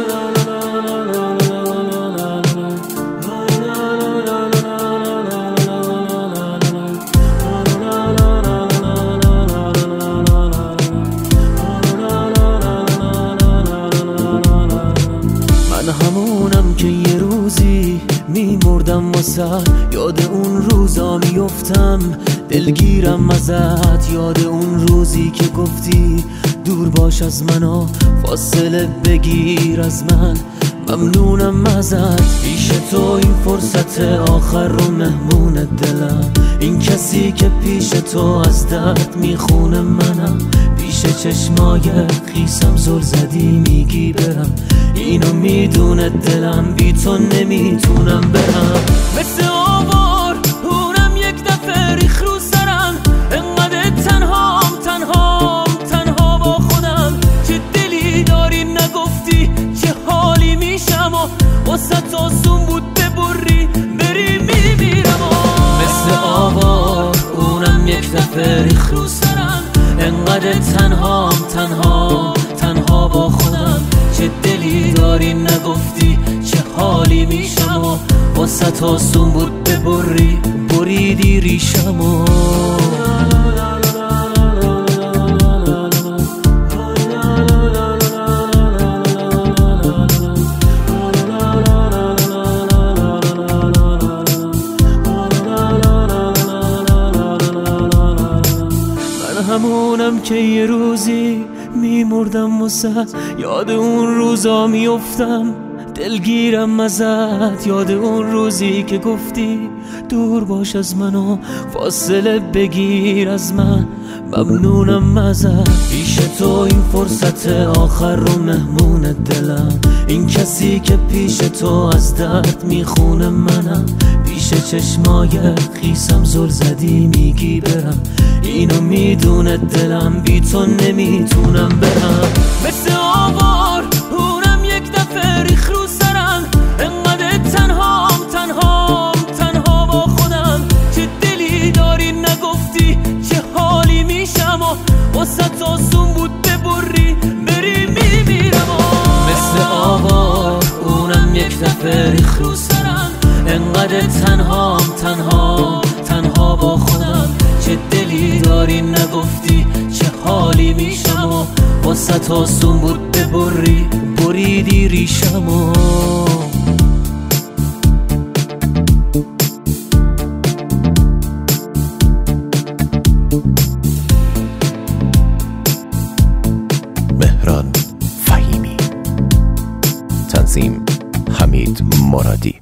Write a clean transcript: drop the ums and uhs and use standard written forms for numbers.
همونم که یه روزی میمردم واسه یاد اون روزا میفتم دلگیرم ازت، یاد اون روزی که گفتی دور باش از منو فاصله بگیر از من. ممنونم ازت، پیش تو این فرصت آخر رو مهمون دلم. این کسی که پیش تو از درد میخونه منم، پیش چشمای خیسم زل زدی میگی برم. اینو میدونه دلم، بی تو نمیتونم برم. مثل آوار اونم یک دفعه ریخ رو سرم، انقدر تنهام تنها با خودم. چه دلی داری نگفتی چه حالی میشم و واسه آسون بود ببری بری میمیرم. مثل آوار اونم یک دفعه ریخ رو سرم، انقدر تنهام تنها با خودم. چه دلی داری نگفتی چه حالی میشم و واسه آسون بود ببری بریدی ریشمو. همونم که یه روزی میمردم واسه یاد اون روزا میفتم دلگیرم ازت، یاد اون روزی که گفتی دور باش از منو فاصله بگیر از من. ممنونم ازت، پیش تو این فرصت آخر رو مهمون دلم. این کسی که پیش تو از درد میخونه منم، پیش چشمای خیسم زل زدی میگی برم. اینو میدونه دلم، بی تو نمیتونم برم. مثل آوار اونم یک دفعه ریخ رو سرم، انقدر تنهام تنها با خودم. چه دلی داری نگفتی چه حالی میشم و واسه آسون بود ببری بری میمیرم. مثل آوار اونم یک دفعه ریخ رو سرم، انقدر تنهام تنها با خودم. چه دلی داری نگفتی چه حالی میشم و واسه آسون بود ببری بریدی ریشمو. مهران فهیمی، تنظیم حمید مرادی.